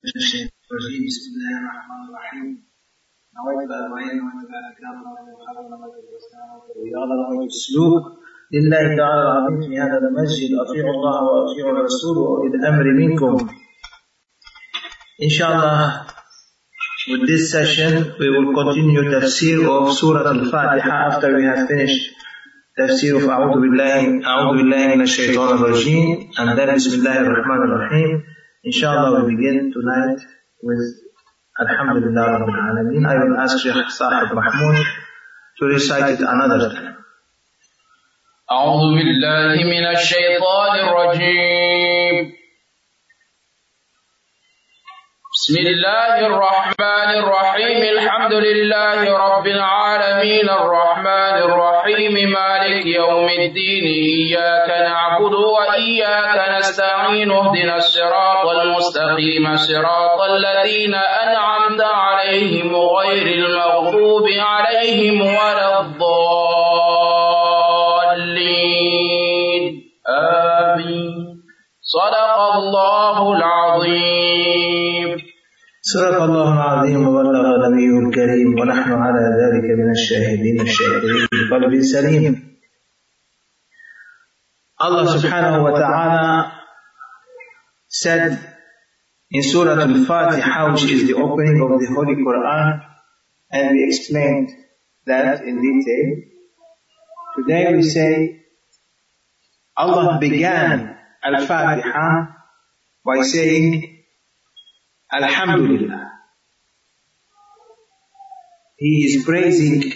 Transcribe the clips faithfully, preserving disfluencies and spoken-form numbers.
بسم الله الرحمن الرحيم نويت أربعين ونبات كامل وحرم ورياض نويت السلوك لله تعالى العظيم في هذا المسجد أطيعوا الله وأطيعوا الرسول وأولي الأمر منكم. Inshallah, with this session we will continue tafsir of Surah Al-Fatiha after we have finished tafsir of أعوذ بالله أعوذ بالله من الشيطان الرجيم and then بسم الله الرحمن الرحيم. Inshallah, we begin tonight with Alhamdulillah Rabbil Alameen. I will ask Shaykh Sahib Mahmoud to recite it another time. أعوذ بالله من الشيطان الرجيم. بسم الله الرحمن الرحيم. الحمد لله رب العالمين الرحمن الرحيم مالك يوم الدين. إياك نعبد وإياك نستعين. اهدنا الصراط المستقيم صراط الذين أنعمت عليهم غير المغضوب عليهم ولا الضالين. آمين. صدق الله العظيم. صدق الله العظيم وبلغ نبيه الكريم ونحن على ذلك من الشاهدين الشاكرين بقلب سليم. Allah subhanahu wa ta'ala said in Surah Al-Fatiha, which is the opening of the Holy Quran, and we explained that in detail. Today we say Allah began Al-Fatiha by saying Alhamdulillah. He is praising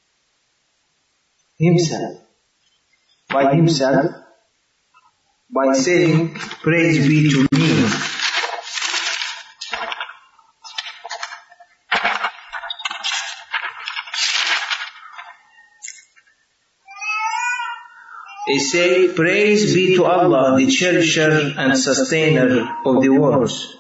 himself by himself by saying praise be to me. They say praise be to Allah, the cherisher and sustainer of the worlds.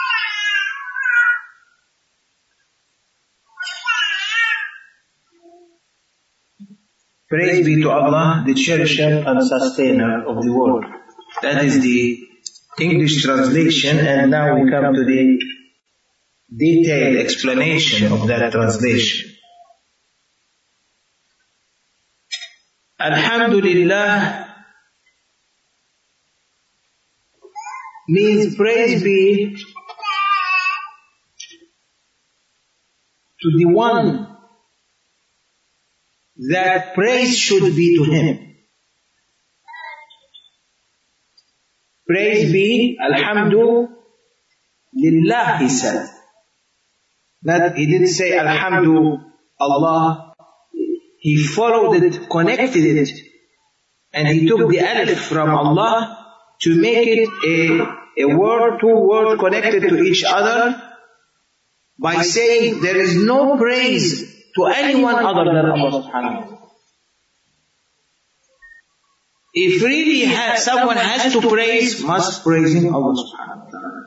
Praise be to Allah, the cherisher and sustainer of the world. That is the English translation, and now we come to the detailed explanation of that translation. Alhamdulillah means praise be to the one that praise should be to him. Praise be, Alhamdu Lillah, he said. That he didn't say Alhamdu Allah. He followed it, connected it, and he took the alif from Allah to make it a, a word, two words connected to each other by saying there is no praise to anyone other than Allah subhanahu wa ta'ala. If really has, someone has to praise, must praise him, Allah subhanahu wa ta'ala.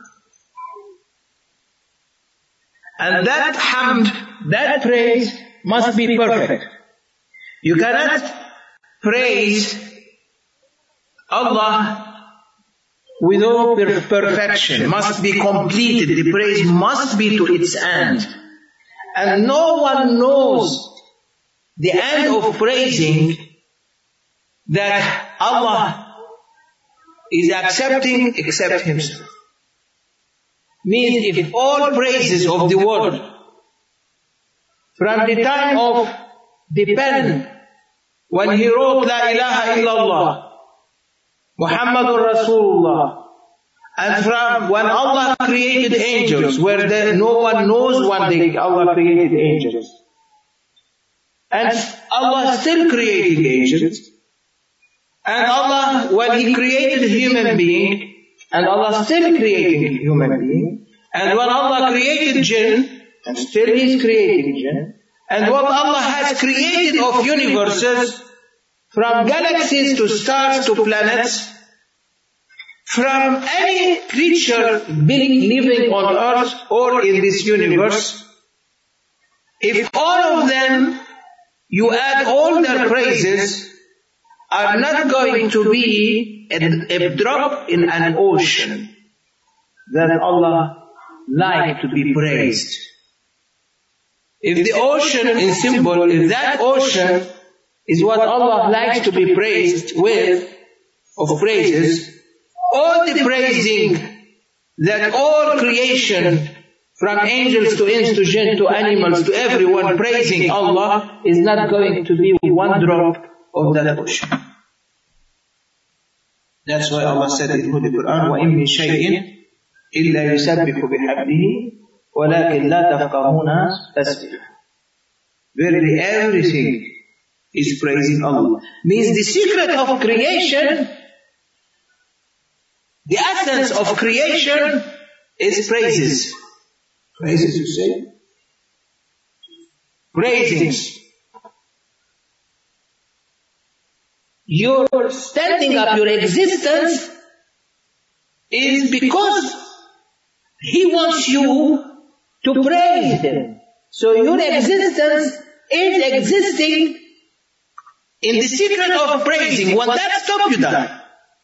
And that hamd, that praise must be perfect. You cannot praise Allah without perfection. Must be completed. The praise must be to its end. And no one knows the end of praising that Allah is accepting except Himself. Means if all praises of the world from the time of the pen when he wrote La ilaha illallah Muhammadur Rasulullah, and from when Allah created angels, where there, no one knows one day Allah created angels. And Allah is still creating angels. And Allah, when He created human being, and Allah is still creating human being. And when Allah created jinn, and still He is creating jinn. And what Allah has created of universes, from galaxies to stars to planets, from any creature being living on earth or in this universe, if all of them, you add all their praises, are not going to be a, a drop in an ocean that Allah like to be praised. If the ocean in symbol, if that ocean is what Allah likes to be praised with, of praises, all the praising that all creation, from angels to inns to jinn to animals to everyone praising Allah, is not going to be one drop of that ocean. That's why Allah said in the Quran, وَإِن مِّن شَيْءٍ إِلَّا يُسَبِّحُ بِحَمْدِهِ وَلَكِنْ لَا تَفْقَهُونَ تَسْبِيحَهُ. Verily everything is praising Allah. Means the secret of creation, the essence of creation is praises. Praises, you say? Praisings. Your standing up, your existence is because He wants you to praise Him. So your existence is existing in the secret of praising. When that stops, you die.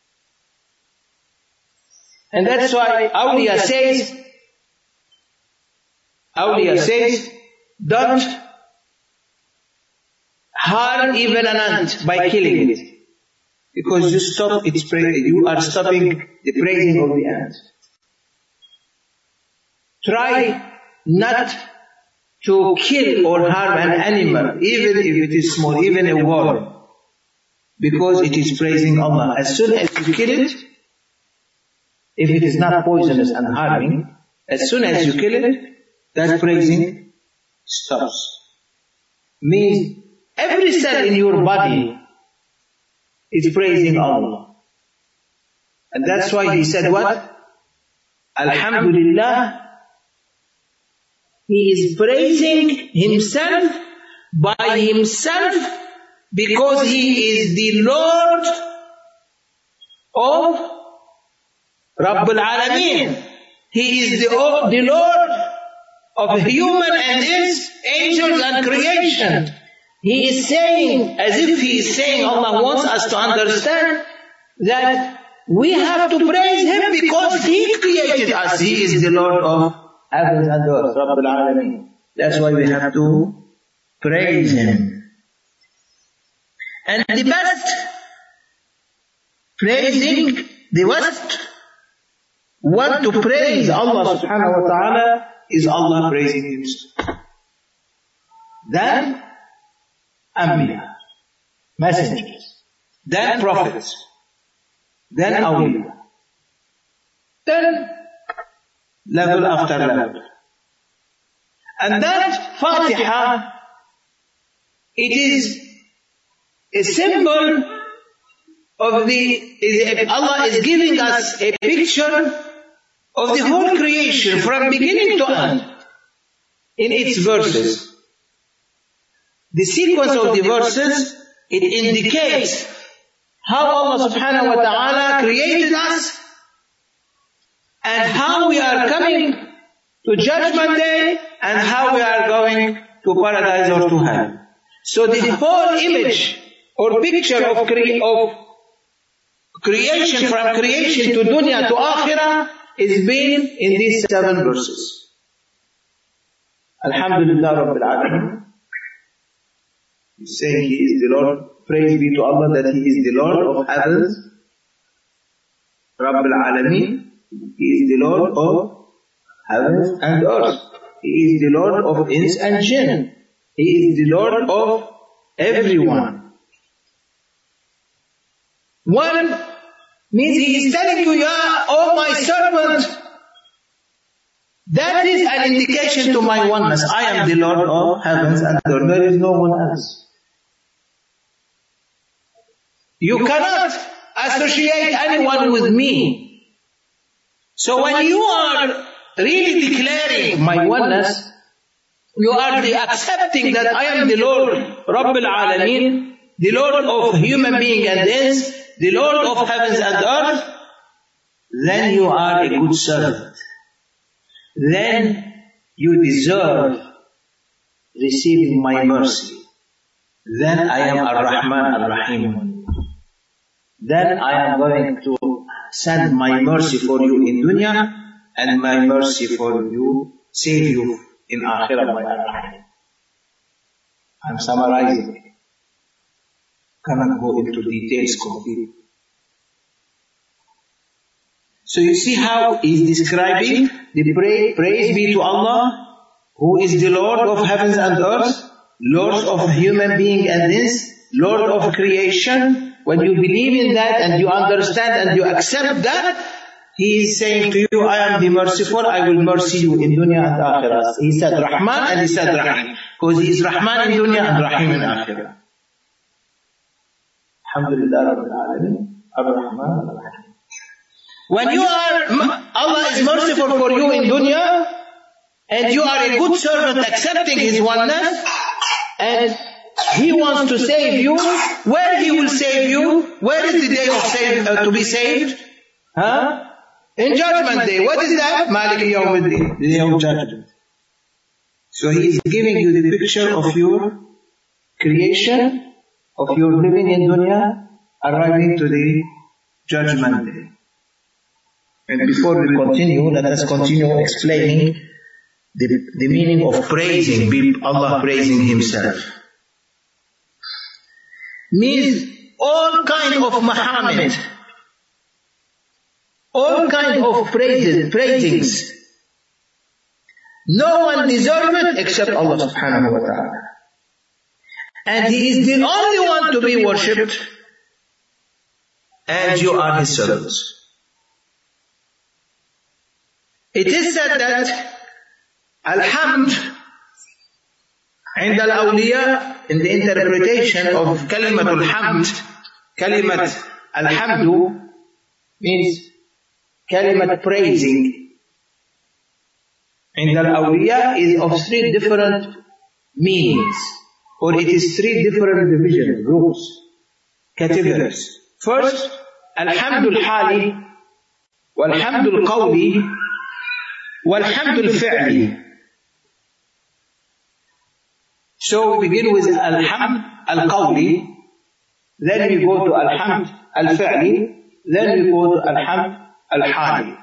And that's why Awliya says, Awliya says, don't harm even an ant by killing it. Because you stop its praise, you are stopping the praising of the ant. Try not to kill or harm an animal, even if it is small, even a worm, because it is praising Allah. As soon as you kill it, if it is not poisonous and harming, as soon as you kill it, that praising stops. Means every cell in your body is praising Allah. And that's why He said what? Alhamdulillah. He is praising Himself by Himself because He is the Lord of Rabbul Alameen. He is the, the Lord of human and ins, angels and creation. He is saying, as if He is saying, Allah wants us to understand that we have to praise Him because He created us. He is the Lord of heavens and earth, Rabbul Alameen. That's why we have to praise Him. And the best praising, the best one to praise Allah subhanahu wa ta'ala is Allah praising Himself. Then Anbiya, messengers, then prophets, then awliya, then level after level. And that Fatiha, it is a symbol of the, is, Allah is giving us a picture of the whole creation from beginning to end in its verses. The sequence of the verses, it indicates how Allah subhanahu wa ta'ala created us and how we are coming to Judgment Day and how we are going to paradise or to hell. So the whole image or picture of, cre- of creation, from creation to dunya to akhirah, is being in these seven verses. Alhamdulillah Rabbil Alameen. He's saying He is the Lord. Praise be to Allah that He is the Lord of heavens, Rabbil Alameen. He is the Lord of heavens and earth. He is the Lord of ins and jinn. He is the Lord of everyone. One means He is telling you, Ya, oh my servant, that is an indication to my oneness. I am the Lord of heavens and earth. There is no one else. You cannot associate anyone with me. So when you are really declaring my oneness, you are the accepting that I am the Lord, Rabbil Alameen, the Lord of human being and ins, the Lord of heavens and earth, then you are a good servant. Then you deserve receiving my mercy. Then I am Ar-Rahman Ar-Rahim. Then I am going to send my mercy for you in dunya, and my mercy for you save you in Akhirah, my Ar-Rahim. I'm summarizing it. Cannot go into details completely. So you see how he's describing the praise, praise be to Allah, who is the Lord of heavens and earth, Lord of human being and this, Lord of creation. When you believe in that and you understand and you accept that, He is saying to you, I am the merciful, I will mercy you in dunya and akhirah. He said Rahman and He said Rahim. Because He is Rahman in dunya and Rahim in akhirah. Alhamdulillah Rabbil Alameen. Ar-Rahman Ar-Rahim. When you are, Allah is merciful for you in dunya, and you are a good servant accepting His oneness, and He wants to save you, where He will save you? Where is the day of save, uh, to be saved? Huh? In Judgment Day. What is that? Malik Yawmuddin, the day of judgment. So He is giving you the picture of your creation, of your living in dunya, arriving to the Judgment Day. And before we continue, let us continue explaining the, the meaning of praising, Allah praising Himself. Means all kind of mahamid, all kind of praises, praisings. No one deserves it except Allah subhanahu wa ta'ala. And He is the only one to be worshipped, and you are His servants. It is said that Alhamd عند الأولياء, in the interpretation of Kalimat al-Hamd, Kalimat al-Hamdu means Kalimat praising. عند الأولياء is of three different meanings, or it is three different divisions, groups, categories. First, Alhamdul Hali, Walhamdul Qawli, Walhamdul Fi'li. So we begin with Alhamd Al-Qawli, then we go to Alhamd Al-Fi'li, then we go to Alhamd Al-Hali.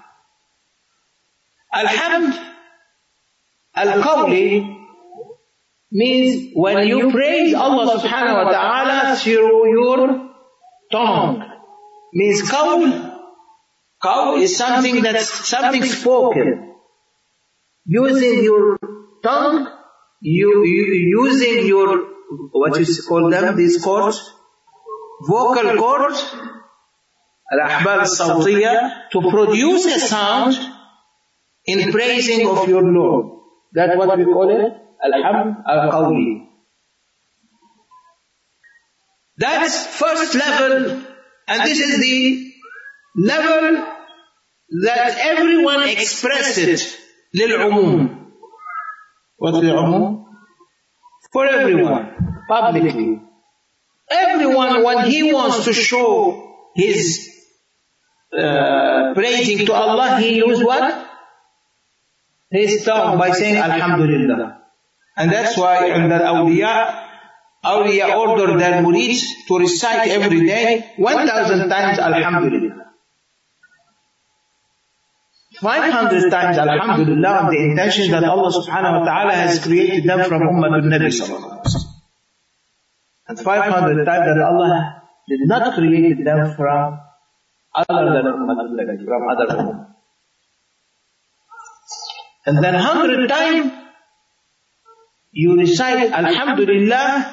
Alhamd Al-Qawli means when you praise Allah subhanahu wa ta'ala through your tongue. Means qawl. Qawl is something that's something spoken. Using your tongue, you, you using your, what you call them, these cords, vocal cords, al-ahbal al-sawtiyya, to produce a sound in praising of your Lord. That's what we call it, Alhamd al-Qawli. That's first level, and this is the level that everyone expresses للعموم. What's للعموم? For everyone, publicly. Everyone, when he wants to show his uh, praising to Allah, he uses what? His tongue, by saying Alhamdulillah. And that's why in the awliya, awliya order their murids to recite every day one thousand times Alhamdulillah. five hundred times Alhamdulillah, on the intention that Allah subhanahu wa ta'ala has created them from Ummatul Nabi sallallahu alaihi wasallam. And five hundred times that Allah did not create them from other than Ummatul Nabi, from other Ummah. And then one hundred times you recite Alhamdulillah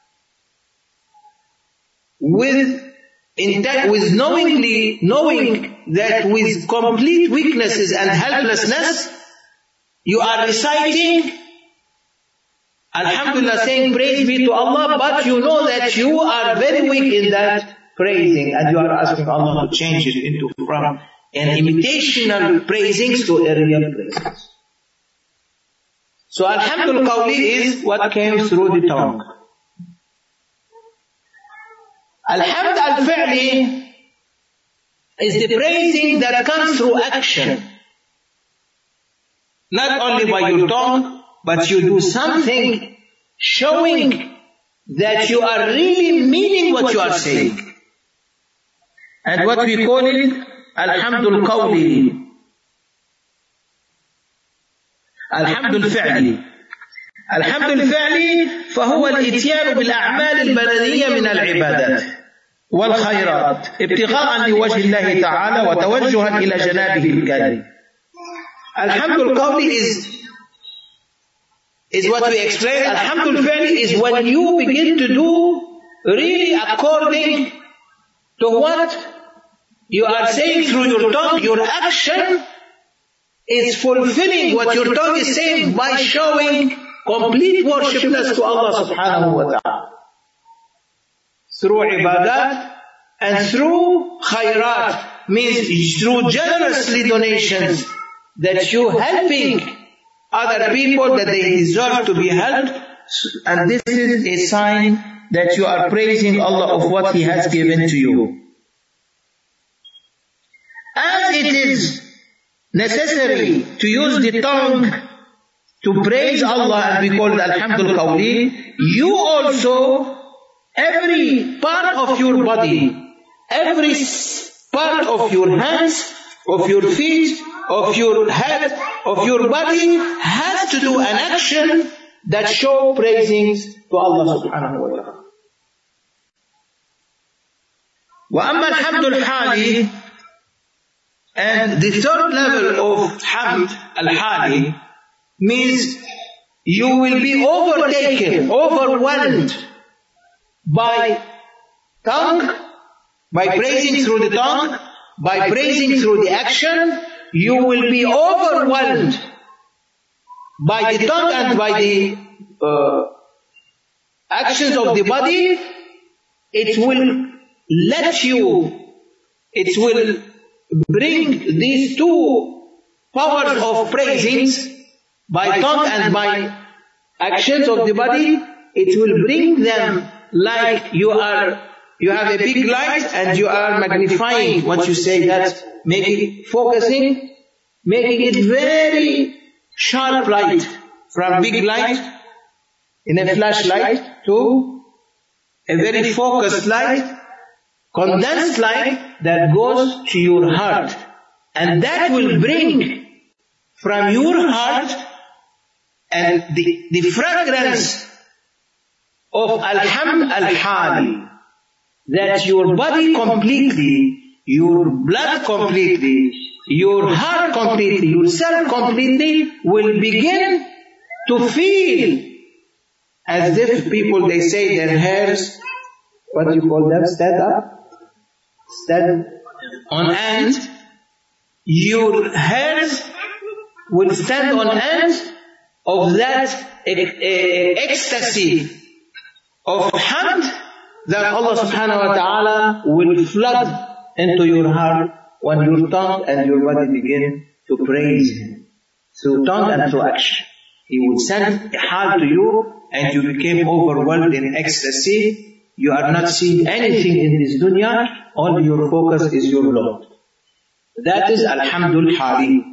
with intent, with knowingly knowing that with complete weaknesses and helplessness, you are reciting Alhamdulillah, saying praise be to Allah, but you know that you are very weak in that praising, and you are asking Allah to change it into from an imitational praisings to a real praising. So Alhamdul Qawli is what came through the tongue. Alhamd al-Fi'li is the praising that comes through action. Not only by your tongue, but you do something showing that you are really meaning what you are saying. And what we call it, Alhamdul Qawli. الحمد الفعلي. الحمد الفعلي فهو الإتيان بالأعمال البدنية من العبادات والخيرات ابتغاء لوجه الله تعالى وتوجها إلى جنابه الكريم. الحمد القولي is is what we explain. Alhamd al-Fi'li is when you begin to do really according to what you are saying through your tongue. Your action is fulfilling what your tongue is saying by showing complete worshipness to Allah subhanahu wa ta'ala. Through ibadat and through khairat, means through generously donations, that you helping other people that they deserve to be helped, and this is a sign that you are praising Allah of what He has given to you. As it is necessary to use the tongue to praise Allah, and we call it Alhamdul Qawli, you also, every part of your body, every part of your hands, of your feet, of your head, of your body has to do an action that show praisings to Allah subhanahu wa ta'ala. وَأَمَّا الْحَمْدُ الْحَالِي, and the third level of Hamd al-Hali means you will be overtaken, overwhelmed by tongue, by praising through the tongue, by praising through the action. You will be overwhelmed by the tongue and by the uh, actions of the body. It will let you, it will bring these two powers of praisings, by tongue and by actions of the body. It will bring them like you are, you have a big light and you are magnifying what you say, that making, focusing, making it very sharp light, from big light in a flashlight to a very focused light, condensed light that goes to your heart. And that will bring from your heart and the, the fragrance of Alhamd al-Hali, that your body completely, your blood completely, your heart completely, yourself completely will begin to feel as if people, they say their hairs, what do you call them, stand up? Stand on end. Your hairs will stand on end of that e- e- ecstasy of hamd that Allah subhanahu wa ta'ala will flood into your heart when your tongue and your body begin to praise Him through tongue and through action. He will send a hal to you and you became overwhelmed in ecstasy. You are not seeing anything in this dunya, only your focus is your Lord. That is Alhamdul Hali.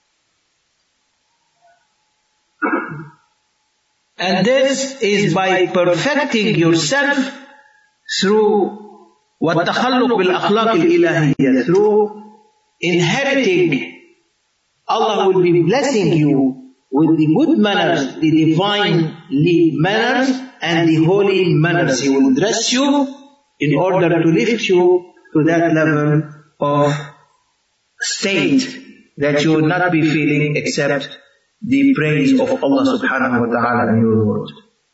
And this is by perfecting yourself through وَالتَّخَلُّقُ بِالْأَخْلَاقِ الْإِلَهِيَّةِ, through inheriting. Allah will be blessing you with the good manners, the divine manners and the holy manners. He will dress you in order to lift you to that level of state that you will not be feeling except the praise of Allah subhanahu wa ta'ala in your world.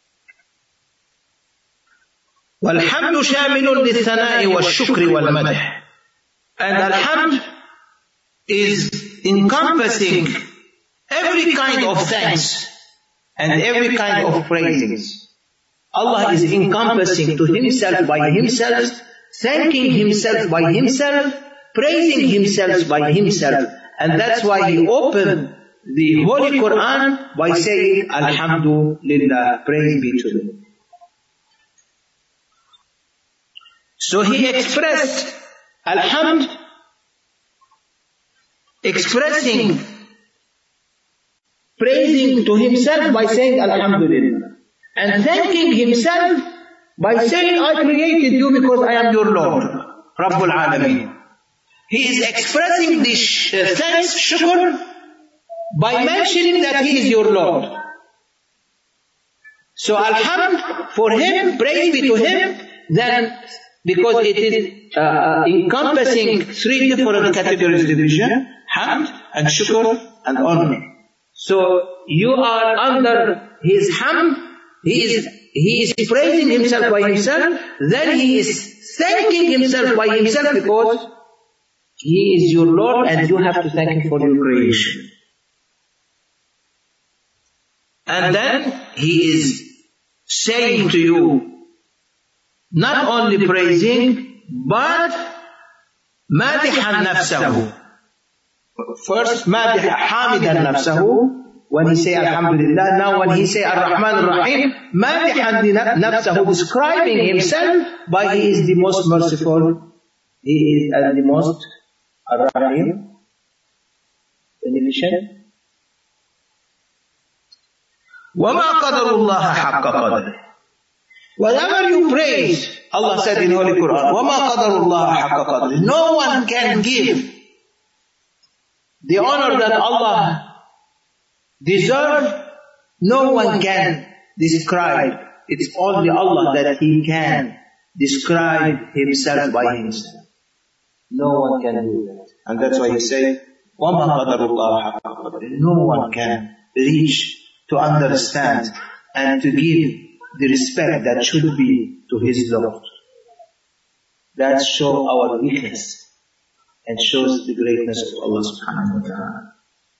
وَالْحَمْدُ شَامِلٌ لِلثَّنَاءِ وَالشُّكْرِ وَالْمَدْحِ. And Alhamd is encompassing every kind of thanks and every kind of praisings. Allah is encompassing to Himself by Himself, thanking Himself by Himself, praising Himself by Himself. And that's why He opened the Holy Quran by saying, Alhamdulillah, praise be to Him. So He expressed Alhamd, expressing, praising to Himself by saying Alhamdulillah, and thanking Himself by saying, I created you because I am your Lord, Rabbul Alameen. He is expressing this uh, thanks, shukr, by mentioning that He is your Lord. So alhamd for Him, praise be to Him, then because it is uh, encompassing three different categories of division, hamd and shukr and honor. So you are under His hamd, He is, he is praising Himself by Himself, then He is thanking Himself by Himself because He is your Lord and you have to thank Him for your creation. And then He is saying to you, not only praising, but madihan nafsahu. First, madihan hamidan nafsahu. When he say alhamdulillah, now when he say ar-Rahman ar-Rahim, madihan nafsahu, describing himself by He is the most merciful, He is uh, the most ar-Rahim. Beneficent. وَمَا قَدَرُ اللَّهَ حَقَّ قَدْرِهِ. Whatever you praise, Allah said in Holy Quran, وَمَا قَدَرُ اللَّهَ حَقَّ قَدْرِهِ. No one can give the honor that Allah deserves, no one can describe. It's only Allah that He can describe Himself by Himself. No one can do that. And that's why He said, وَمَا قَدَرُ اللَّهَ حَقَّ قَدْرِهِ. No one can reach to understand and to give the respect that should be to His Lord. That shows our weakness and shows the greatness of Allah subhanahu wa ta'ala.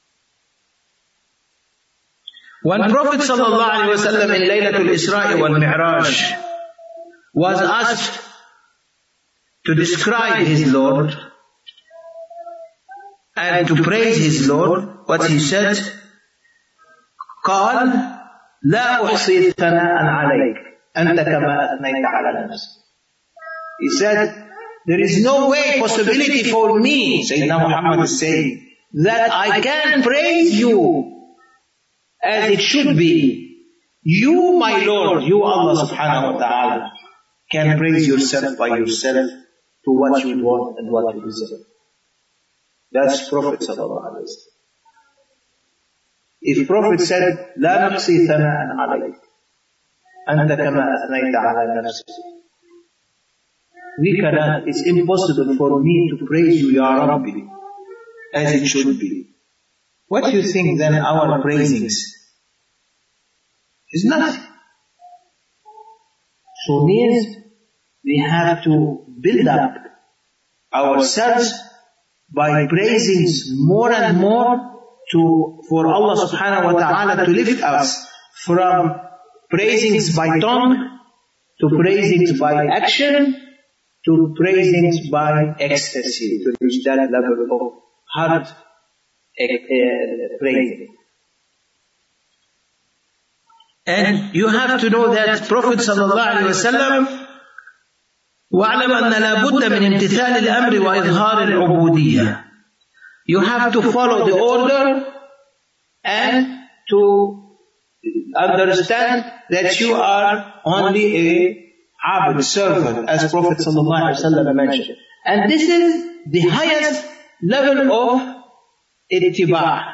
When Prophet sallallahu alaihi wasallam in Laylatul Isra wal Mi'raj was asked to describe his Lord and to praise his Lord, what he said, قال لا أحصي ثناء عليك أنت كما أثنيت على نفسك. He said, there is no way, possibility for me, Sayyidina Muhammad is saying, that I can praise you as it should be. You, my Lord, you Allah subhanahu wa ta'ala, can praise yourself by yourself to what you want and what you deserve. That's Prophet sallallahu alaihi wasallam. If Prophet said, لا نحصي ثناء عليك أنت كما أثنيت على نفسك. We cannot, it's impossible for me to praise you, Ya Rabbi, as it should be. What do you think then our praisings is nothing. So means we have to build up ourselves by praising more and more to, for Allah subhanahu wa ta'ala to lift us from praisings by tongue to praisings by action to praisings by ecstasy, to reach that level of heart uh, praising. And you have to know that Prophet sallallahu alaihi wasallam وَاعْلَمْ أَنَّ لَا بُدَّ مِنْ امْتِثَالِ الْأَمْرِ وَإِظْهَارِ الْعُبُودِيَّةِ. You have to follow the order and to understand that you are only a abd, servant, as Prophet sallallahu alaihi wasallam mentioned. And this is the highest level of ittiba'.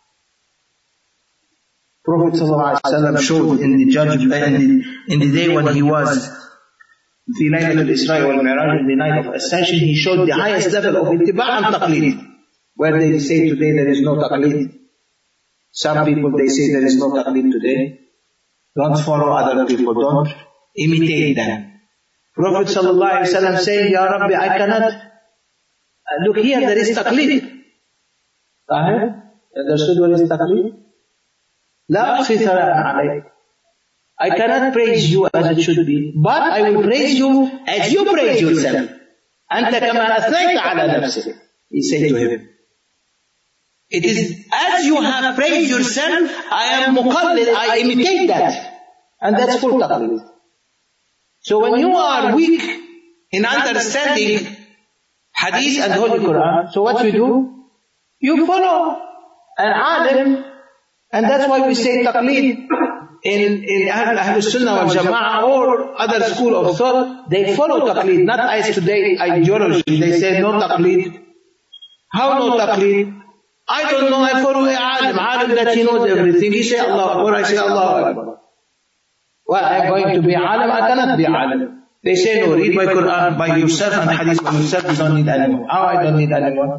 Prophet sallallahu alaihi wasallam showed in the judgment, in the, in the day when he was the night of Isra wal Mi'raj, in the night of Ascension, he showed the highest level of ittiba' and taqleed. Where they say today there is no taqleed. Some people they say there is no taqleed today. Don't follow other people, don't imitate them. Prophet sallallahu alaihi wasallam saying, Ya Rabbi, I cannot, uh, look here, there is taqleed. Tahir, understood what is taqleed? La أحصي ثناء عليك. I cannot praise you as it should be, but I will praise you as you praise yourself. أنت كما أثنيت على نفسك. He said to him, it is as you have praised yourself, I am muqallid, I imitate that. And that's full taqleed. So when you are weak in understanding hadith and Holy Quran, so what you do? You follow an alim, and that's why we say taqleed. In, in Ahl Sunnah wal Jama'ah or other school of thought, they follow taqleed, not as today ideology. They say no taqleed. How no taqleed? I don't know, I follow a alim, alim that he knows everything. He say Allah Akbar, I say Allah Akbar. Well, I'm going to be alim, I cannot be alim. They say no, read by Quran by yourself and hadith by yourself, you don't need anyone. How I don't need anyone?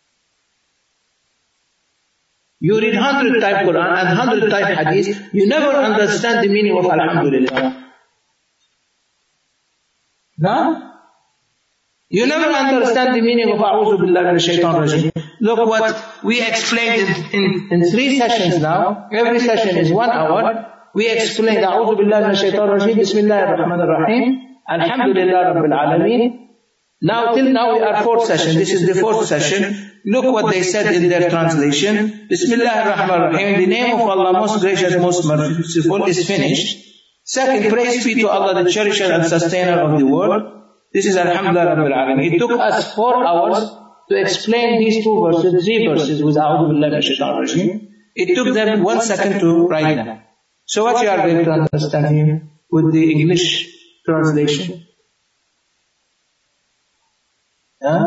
You read hundred times Quran and hundred times hadith, you never understand the meaning of Alhamdulillah. No? You never understand the meaning of A'udhu Billahi Minash Shaitan Rajim. Look what we explained in, in, in three sessions now. Every session is one hour. We explained A'udhu Billahi Minash Shaitan Rajim, Bismillahir Rahmanir Rahim, Alhamdulillah Rabbil Alameen. Now till now we are fourth session. This is the fourth session. Look what they said in their translation. Bismillahir Rahmanir Rahim. The name of Allah, most gracious, most merciful, is finished. Second, praise be to Allah, the cherisher and sustainer of the world. This is Alhamdulillah Rabbil Alameen. It took us four hours to explain these two verses, three verses with A'udhu Billahi Minash Shaitanir Rajeem. It took them one second to write them. So what you are going to understand here with the English translation? Huh?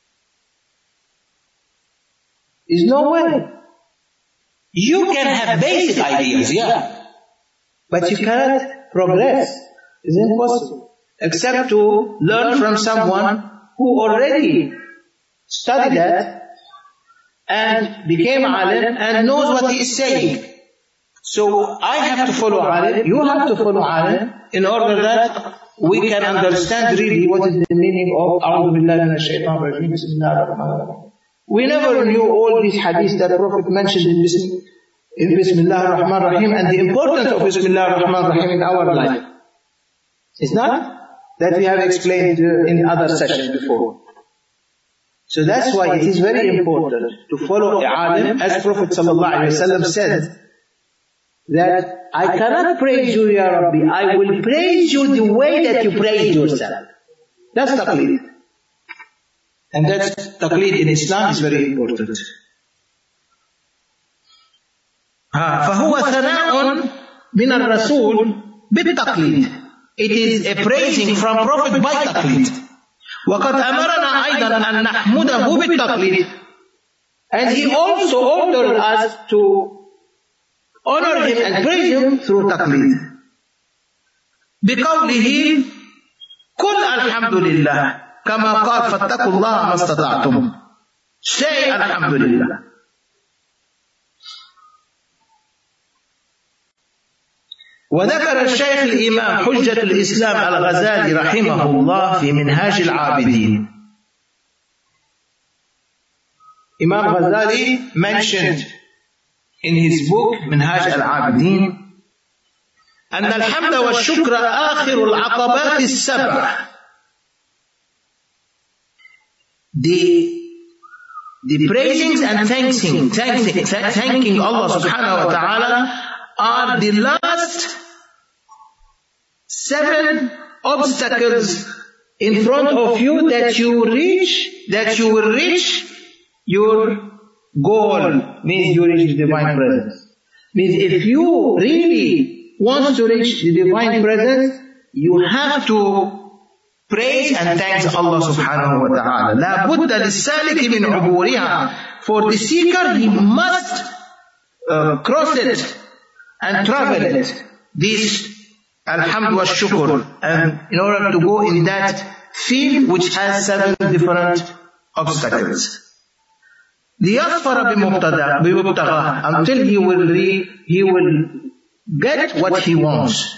Is no way. You can have basic ideas, yeah, but you cannot progress. It's impossible. Except to learn from someone who already studied that and became alim and knows what he is saying. So I have to follow alim, you have to follow alim in order that we can understand really what is the meaning of A'udhu Billahi Minash Shaitanir Rajeem, Bismillahir Rahmanir Rahim. We never knew all these hadiths that the Prophet mentioned in, Bism- in Bismillahir Rahmanir Rahim and the importance of Bismillahir Rahmanir Rahim in our life. It's not? That we have explained in other sessions before. So that's why it is very important to follow the alim, as Prophet ﷺ said, that I cannot praise you, Ya Rabbi, I will praise you the way that you praise yourself. That's taqleed. And that's taqleed in Islam is very important. فهو ثناء من الرسول بالتقليد. It is a praising from Prophet by taqleed. وَقَدْ أَمَرَنَا أَيْضًا أَن نَحْمُدَهُ بِالتَّقْلِيدِ. And he also ordered us to honor him and praise him through taqleed. بِقَوْلِهِ قُلْ الْحَمْدُ لِلَّهِ كَمَا قَالْ فَاتَّقُوا اللَّهَ مَا اسْتَطَعْتُمْ. Say Alhamdulillah. وذكر الشيخ الإمام حجة الإسلام الغزالي رحمه الله في منهاج العابدين. Imam Ghazali mentioned in his book منهاج العابدين أن الحمد والشكر آخر العقبات السبع. The the praisings and thanking, thanking, thanking Allah subhanahu wa ta'ala are the last seven obstacles in front of you that you reach, that you will reach your goal, means you reach the divine presence. Means if you really want to reach the divine presence, you have to praise and thank Allah subhanahu wa ta'ala. La budda lis-salik min uburiha. For the seeker, he must uh, cross it and travel it. This alhamd wa shukr, and in order to go in that field which has seven different obstacles. لِيَظْفَرَ بِمُبْتَغَاهِ, until he will re, he will get what he wants.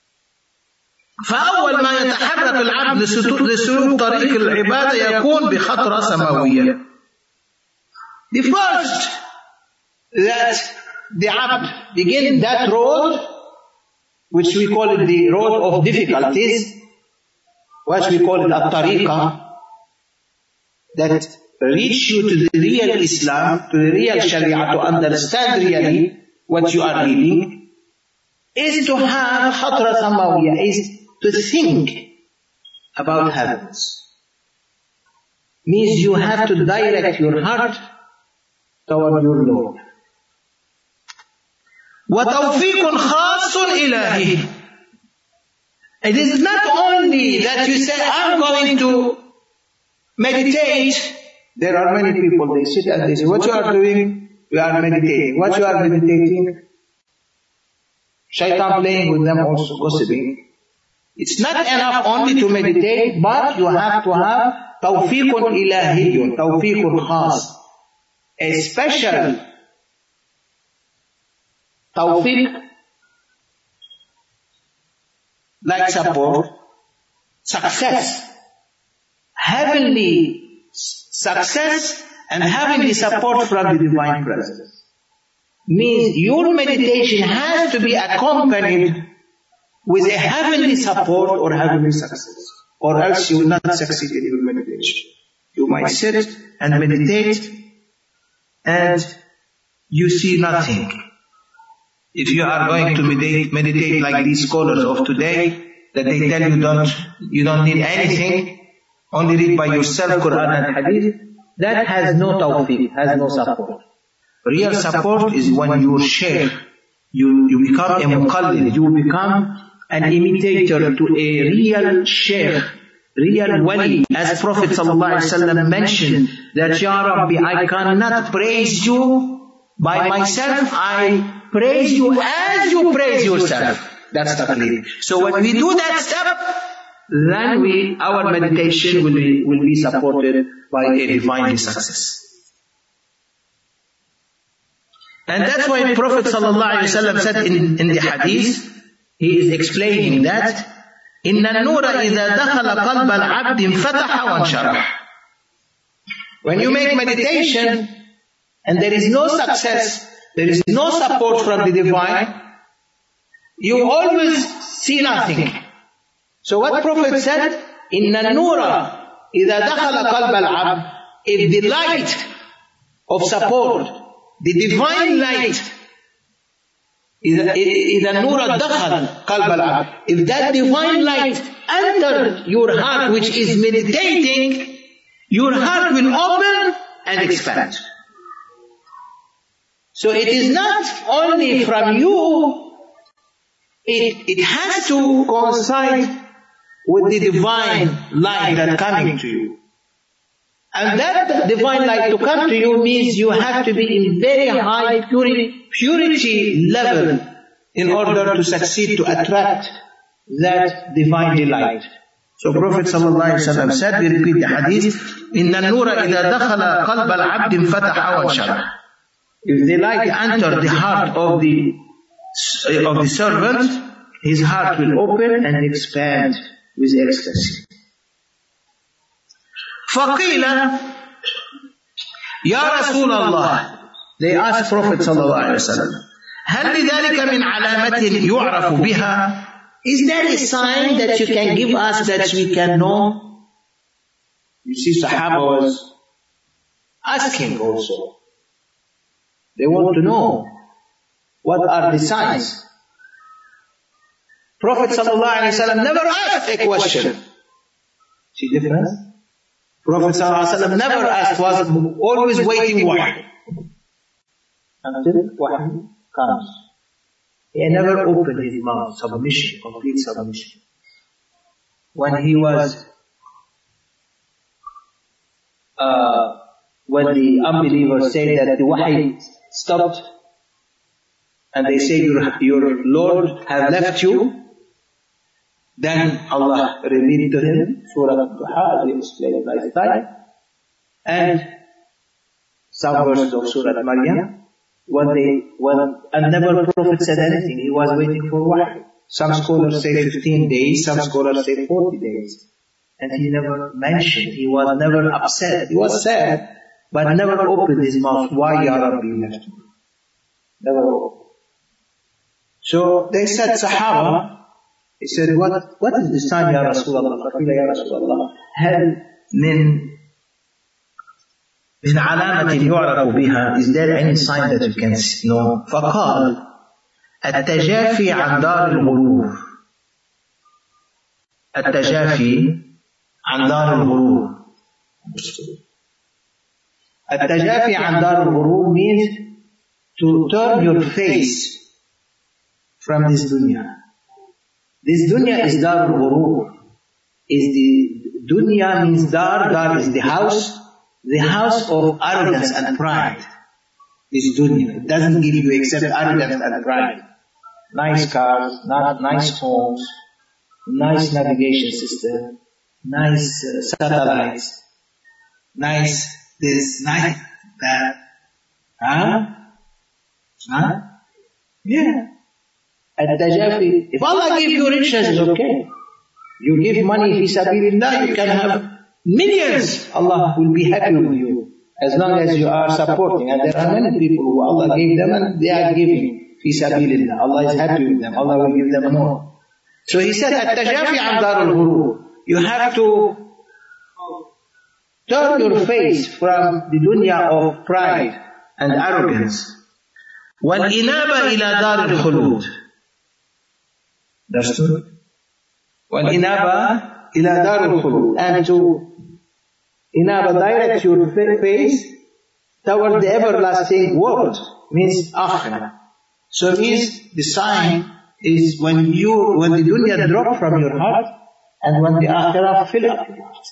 فأول ما يتحرك العبد لسلوك طريق العبادة يكون بخطرة سماوية. The first that the abd begin that road, which we call it the road of difficulties, which we call it at-tariqah, that reach you to the real Islam, to the real Sharia, to understand really what you are reading, is to have khatra samawiyah, is to think about heavens. Means you have to direct your heart toward your Lord. وَتَوْفِيقٌ خَاصٌ إِلَهِ. It is not only that you say, I'm going to meditate There are many people, they sit and they say, what you are doing? We are meditating. What you are meditating? Shaitan playing with them, also gossiping. It's not enough only to meditate, but you have to have tawfiqun ilahiyyun, tawfiqun khas, a special tawfiq, like support, success, heavenly success and heavenly support from the divine presence. Means your meditation has to be accompanied with a heavenly support or heavenly success, or else you will not succeed in your meditation. You might sit and meditate and you see nothing. If you are going to meditate, meditate like these scholars of today, that they tell you don't, you don't need anything, only read by yourself Quran and Hadith, that has no tawfiq, has no support. Real support is when you share, you, you become a muqallid, you become an imitator to a real shaykh, real wali. As Prophet ﷺ mentioned that, Ya Rabbi, I cannot praise you by myself, I praise you as you praise yourself. That's taqleed. So when we do that step, then we, our meditation will be, will be supported by a divine success. And that's why Prophet ﷺ said in, in the hadith, he is explaining that, إِنَّ النُّورَ إِذَا دَخَلَ قَلْبَ الْعَبْدِ انْفَتَحَ وَانْشَرَحَ. When you make meditation, and there is no success, there is no support from the divine, you always see nothing. So what Prophet said, إِنَّ النُّورَ إِذَا دَخَلَ قَلْبَ الْعَبْدِ, if the light of support, the divine light, إِذَا النُّورَ دَخَلَ قَلْبَ الْعَبْدِ, if that divine light entered your heart which is meditating, your heart will open and expand. So it is not only from you, it, it has to coincide with the divine light that coming to you. And that divine light to come to you means you have to be in very high purity, purity level in order to succeed to attract that divine delight. So Prophet ﷺ said, we repeat the hadith, إِنَّ النُّورَ إِذَا دَخَلَ قَلْبَ الْعَبْدِ انْفَتَحَ وَانْشَرَحَ. If the light enters the heart of the, of the servant, his heart will open and expand with ecstasy. فَقِيلَ يَا رَسُولَ اللَّهِ, they asked Prophet ﷺ, هَلْ لِذَلِكَ مِنْ عَلَامَةٍ يُعْرَفُ بِهَا? Is there a sign that you can give us that we can know? You see, Sahaba was asking also. They want to know what are the signs. Prophet ﷺ never asked a question. See the difference? Prophet ﷺ never asked, was always waiting wahy. Until wahy comes. He never opened his mouth, submission, complete submission. When he was, uh, when the unbelievers said that the wahy stopped, and they say your, your Lord has left you, then Allah revealed to him Surah Al-Duha, we explained last time, and some verses of Surah Maryam. When they, when, and never Prophet said anything, he was waiting for wahy. Some scholars say fifteen days, some scholars say forty days. And he never mentioned, he was never upset, he was sad, but never opened his mouth, why Ya Rabbi left me? Never opened. So they said, Sahaba, he said, what, what is the sign, Ya Rasulullah? Faqila Ya Rasulullah, hal min من علامة يعرف بها, is there any sign that you can know? فقال التجافي عن دار الغرور. التجافي عن دار الغرور. التجافي عن دار الغرور means to turn your face from this dunya. This dunya is dar al-ghurur. Is the dunya means dar, dar is the house, the house of arrogance and pride. This dunya. It doesn't give you except arrogance and pride. Nice cars, not nice homes, nice navigation system, nice uh, satellites, nice this, nice that. Huh? Huh? Yeah. At-tajafi. If Allah gives you riches, it's okay. You give money, fi sabilillah, you can have millions. Allah will be happy with you. As long as you are supporting. And there are many people who Allah gave them and they are giving fi sabilillah. Allah is happy with them. Allah will give them more. So he said, at-tajafi an darul ghurur. You have to turn your face from the dunya of pride and arrogance. وَالْإِنَابَ إِلَى دَارِ الْخُلُودِ. Understood? وَالْإِنَابَ إِلَى دَارِ الْخُلُودِ. And to inaba, direct your face toward the everlasting world, means akhirah. So means the sign is when you, when the dunya drop from your heart and when the akhirah fill up your heart.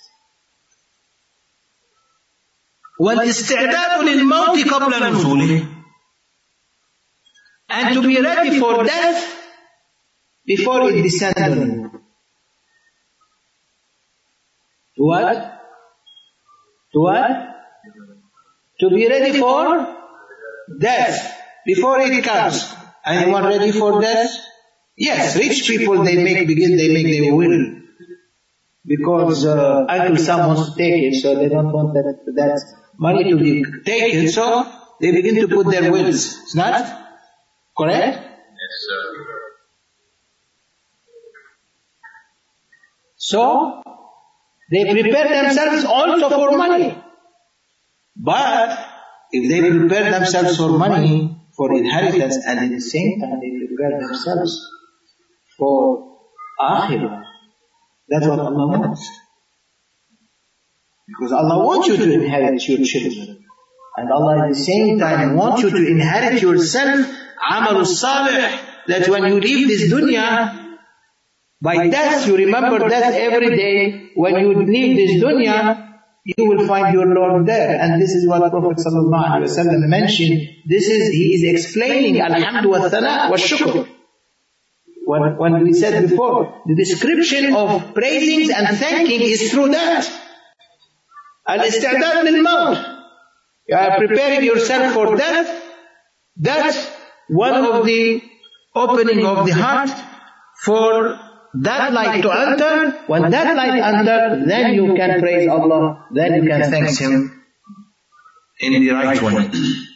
وَالْإِسْتِعْدَادُ لِلْمَوْتِ قَبْلَ نُزُولِهِ. And to be ready for death before it descends on you. To what? To what? To be ready for death before it comes. Anyone ready for death? Yes, rich people, they make begin, they make their will. Because uh, Uncle Sam wants to take it, so they don't want that, that money to be taken, so they begin to put their wills. It's not? Correct? Yes, sir. So, they prepare themselves also for money. But, if they prepare themselves for money, for inheritance, and at the same time they prepare themselves for akhirah, that's what Allah wants. Because Allah wants you to inherit your children. And Allah at the same time wants you to inherit yourself, amal salih, that when you leave this dunya, by death, you remember death every day. When you leave this dunya, you will find your Lord there. And this is what Prophet ﷺ mentioned. This is, he is explaining alhamdu wa thana wa shukr. When, when we said before, the description of praising and thanking is through that. Al-istidad lil-maut. You are preparing yourself for death. That's one of the opening of the heart for that light to enter. When that light enters, then you can praise Allah, then you can thank Him in the right way.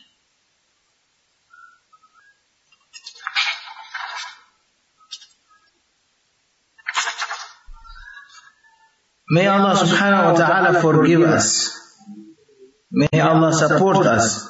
May Allah subhanahu wa ta'ala forgive us. May Allah support us.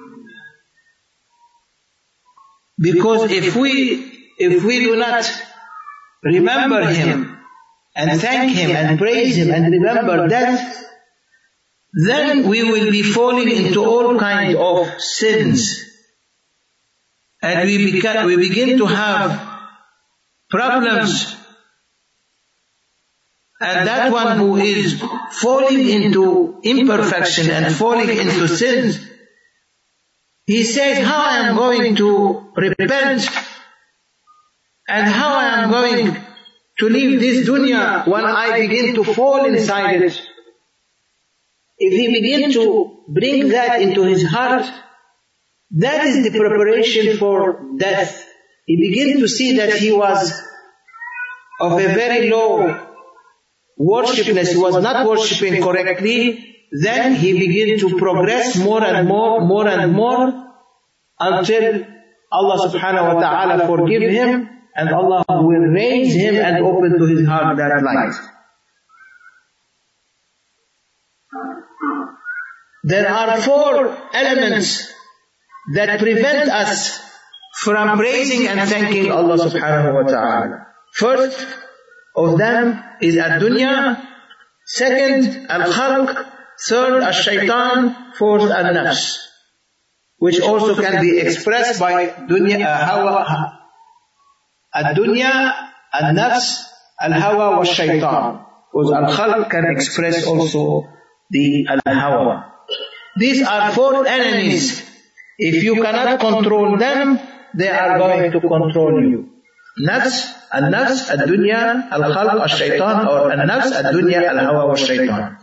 Because if we, if we do not remember Him and thank Him and praise Him and remember death, then we will be falling into all kinds of sins. And we, beca- we begin to have problems. And that one who is falling into imperfection and falling into sins, he says, how I am going to repent and how I am going to leave this dunya when I begin to fall inside it. If he begins to bring that into his heart, that is the preparation for death. He begins to see that he was of a very low worshipness, he was not worshipping correctly, then he begins to progress more and more, more and more, until Allah subhanahu wa ta'ala forgive him, and Allah will raise him and open to his heart that light. There are four elements that prevent us from praising and thanking Allah subhanahu wa ta'ala. First of them is ad-dunya, second al-khalq, third al-shaytan, fourth al-nafs, which also can be expressed by dunya, uh, hawa, ad-dunya, al-nafs, al-hawa wa shaytan. Because al-khalq can express also the al-hawa. these are four enemies. If you cannot control them, they are going to control you. Nafs, al-nafs, al-dunya, al-khalq, al-shaytan, or al-nafs, al-dunya, al-hawa, al-shaytan.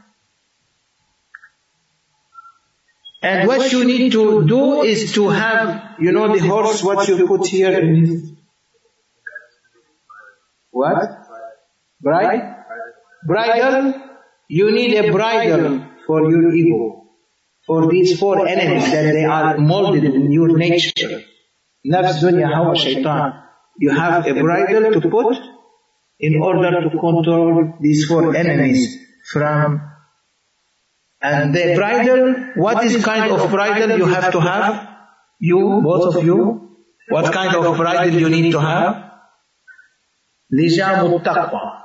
And what you need to do is to have, you know, the horse, what you put here in this. What? Bride? Bridle? You need a bridle for your ego, for these four enemies that they are molded in your nature. Nafs, dunya, hawa, shaitan. You have a bridle to put in order to control these four enemies from. And the bridle, what is kind of bridle you have to have? You, both of you, what kind of bridle you need to have? Lijamu taqwa.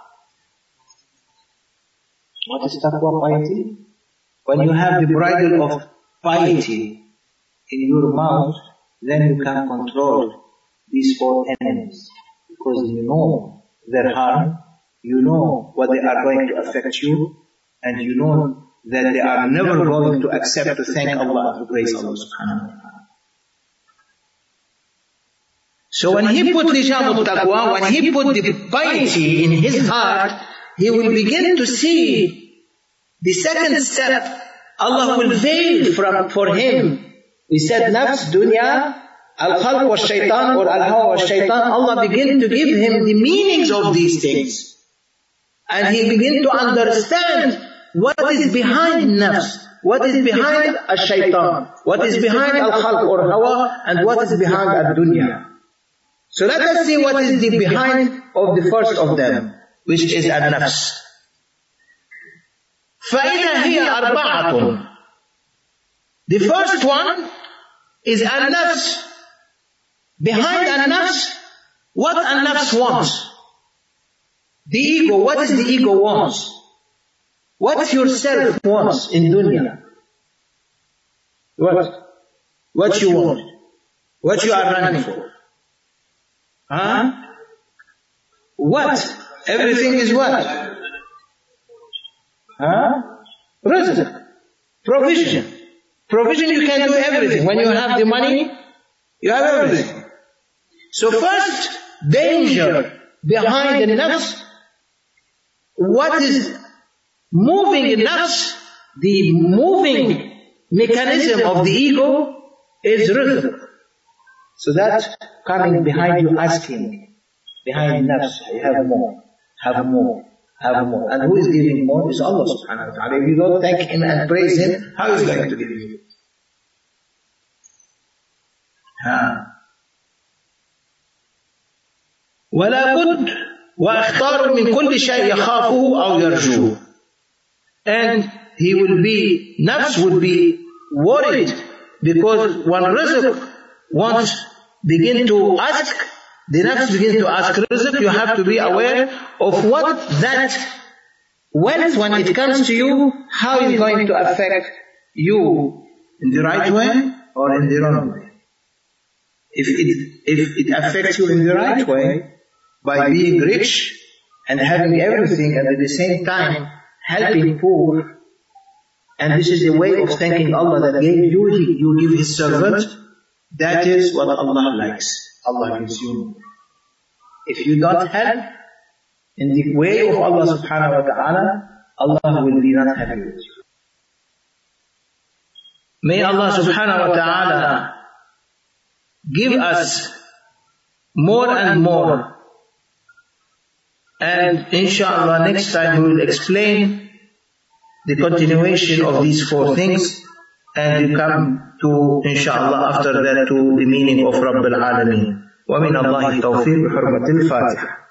What is taqwa, piety? When you have the bridle of piety in your mouth, then you can control these four enemies. Because you know their harm, you know what they are going to affect you, and you know that they are never going to accept to thank Allah and to praise Allah subhanahu wa ta'ala. So when he put Lijam al-Taqwa, when he put the piety in his heart, he will begin to see the second step. Allah will veil from, for him. We said nafs, dunya, al-khalq wa shaitan, or al-hawa wa shaitan. Allah begin to give him the meanings of these things. And he begin to understand what is behind nafs, what is behind al-shaitan, what is behind al-khalq or hawa, and what is behind al-dunya. So let us see what is the behind of the first of them, which is al-nafs. فَإِذَا هِيَ أَرْبَعَةٌ. The first one is al-nafs. Behind al-nafs, what al-nafs wants? The ego, what does the ego wants? What yourself wants in dunya? What? What you want? What you are running for? Huh? What? Everything is what? Huh? Rizq. Provision. Provision, you can do everything. When you have the money, you have everything. So first danger behind the nafs, what is moving in nafs, the moving mechanism of the ego is rizq. So that's coming behind you asking, behind nafs, you have more, have more, have more. And who is giving more? Is Allah subhanahu wa ta'ala. If you don't thank Him and praise Him, how is He going to give you? Ha. ولا بد وأختار من كل شيء يخافه أو يرجوه. And he will be, nafs would be worried because when rizq wants begin to ask, the nafs begin to ask rizq, you have to be aware of what that wealth, when it comes to you, how is going to affect you in the right way or in the wrong way. If it, if it affects you in the right way, by being rich and having everything and at the same time helping poor, and this is the way of thanking Allah that gave you, he, you give His servant, that is what Allah likes. Allah gives you more. If you don't help in the way of Allah subhanahu wa ta'ala, Allah will be not happy with you. May Allah subhanahu wa ta'ala give us more and more. And inshallah next time we will explain the continuation of these four things, and we come to inshallah after that to the meaning of Rabbil Alameen. ومن الله التوفيق بحرمة الفاتحة.